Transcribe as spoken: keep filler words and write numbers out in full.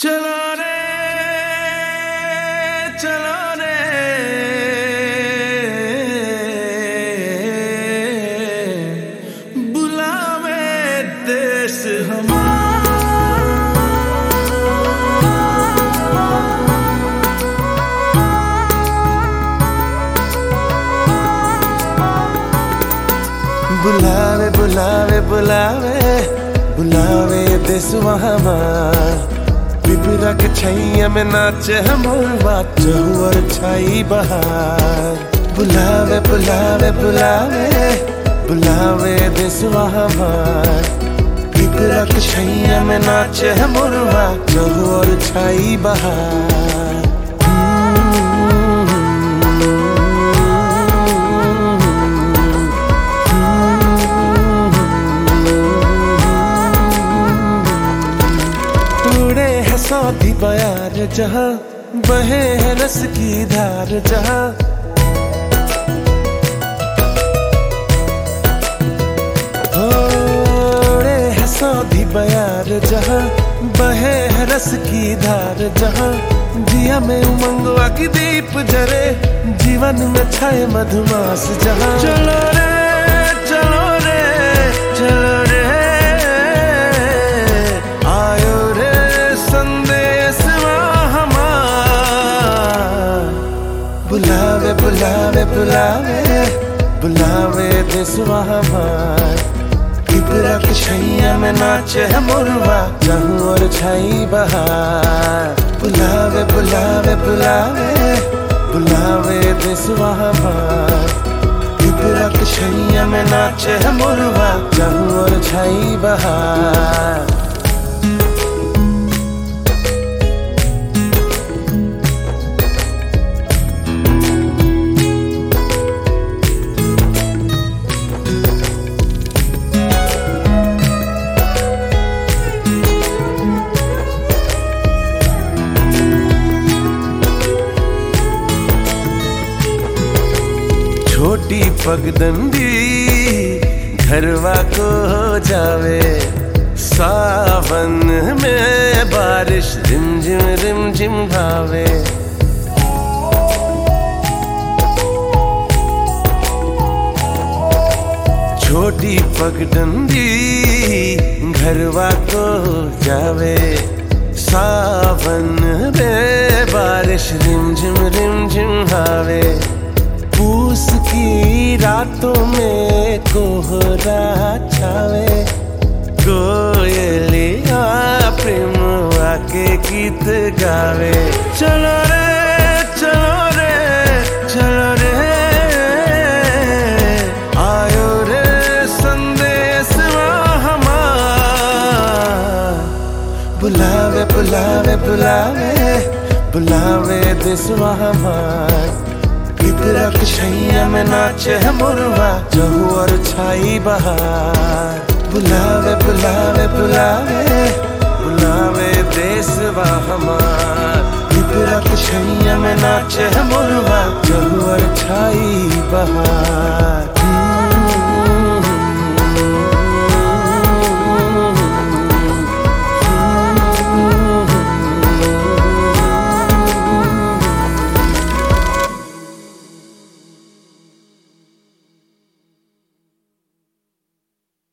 चलो रे चलो रे बुलावे देश हमारा। बुलावे बुलावे बुलावे बुलावे देशवा हमार। पिपरा के छैया में नाचे हमरवा चहुअर छाई बहार। बुलावे बुलावे बुलावे बुलावे देशवा हमार। पिपरा के छैया में नाचे हमरवा चहुअर छाई बहार। सौदी बयार जहाँ बहे है रस की धार जहाँ होड़े है सौदी बयार जहाँ बहे है रस की धार जहाँ दिया में उमंगवा की दीप जरे जीवन में छाए मधुमास जहाँ। चलो रे चलो रे चलो रे बुलावे बुलावे बुलावे बुलावे देशवा हमार। पिपरा के छैया में नाचे है मोरवा चाहूं और छाई बहार। बुलावे बुलावे बुलावे बुलावे देशवा हमार। पिपरा के छैया में नाचे है मोरवा चाहूं और छाई बहार। छोटी पगडंडी घरवा को हो जावे सावन में बारिश रिमझिम रिमझिम भावे। छोटी पगडंडी घरवा को हो जावे सावन में बारिश रिमझिम रिमझिम भावे। पूस की रातों में कोहरा छावे कोयलिया प्रेम आके गीत गावे। चलो रे चलो रे चलो रे आयो रे संदेश हमार। बुलावे बुलावे बुलावे बुलावे देशवा हमार। पिपरा के छैया में नाचे है मोरवा चहु और छाई बहार। बुलावे बुलावे बुलावे बुलावे देशवा हमार। पिपरा के छैया में नाचे है मोरवा चहु और छाई बहार।